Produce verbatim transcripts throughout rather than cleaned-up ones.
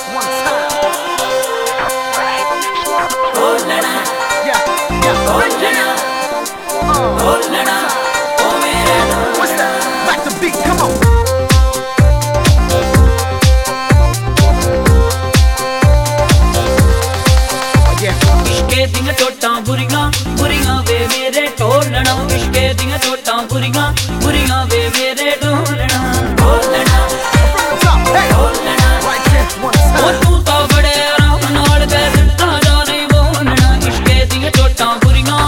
one time. Hold yeah, yeah, hold uh, hold oh man, what's that? Back the beat, come on. इश्के दियां चोटां बुरियां बुरियां वे मेरे ढोलना इश्के दियां चोटां बुरियां बुरियां वे मेरे ढोलना ढोलना ढोलना ओ तू तो बड़े आराम नाल वे सिद्धा जा नहीं बोलना इश्के दियां चोटां बुरियां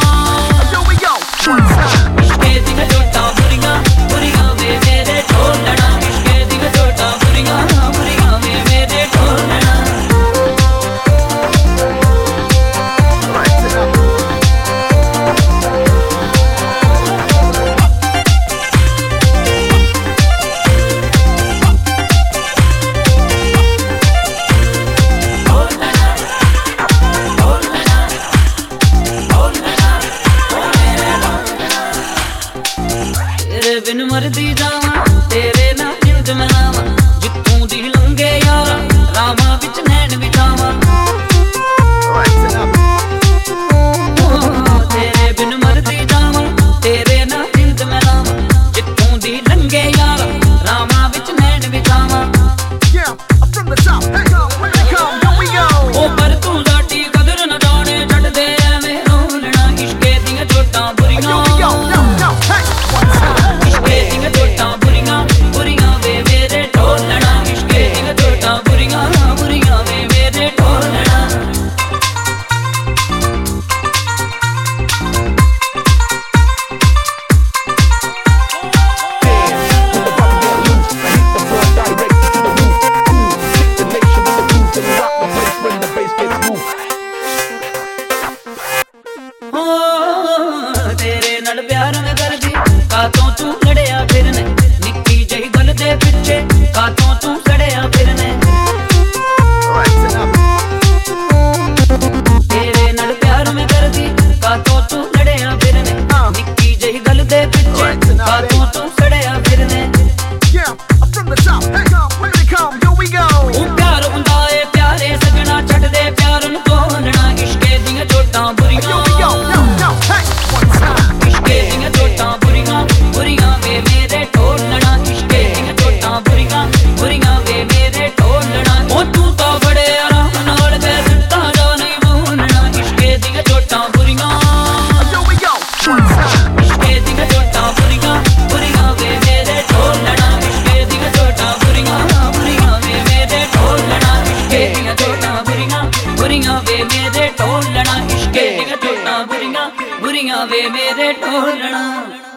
इश्के दियां चोटां बुरियां बुरियां वे मेरे ढोलना इश्के दियां चोटां बुरियां बुरियां वे मेरे ढोलना बिन मरदी जावा तेरे नाल जिंद मनावा जित्तों दी लंघे यारा रावां विच नैन बिछावा तेरे बिन मरदी जावा तेरे नाल जिंद मनावा जित्तों दी लंघे यारा रावां विच नैन बिछावा ओ पर तू साडी कदर न जाने छड्ड दे एवें रोलना इश्के दियां चोटां बुरियां तेरे नाल प्यार मैं करदी कातों तू लड़िया फिरने निक्की जही गल दे पिछे कातों तू सड़िया फिरने तेरे नाल प्यार मैं करदी कातों तू लड़िया फिरने निक्की जही गल दे पिछे कातों तू सड़िया फिरने ओ प्यार हुंदा ए प्यारे सजना छड्ड दे प्यार नूं तोलना इश्के दियां चोटां बुरियां बुरियां वे मेरे ढोलना इश्के दियां चोटां बुरियां बुरियां वे मेरे ढोलना।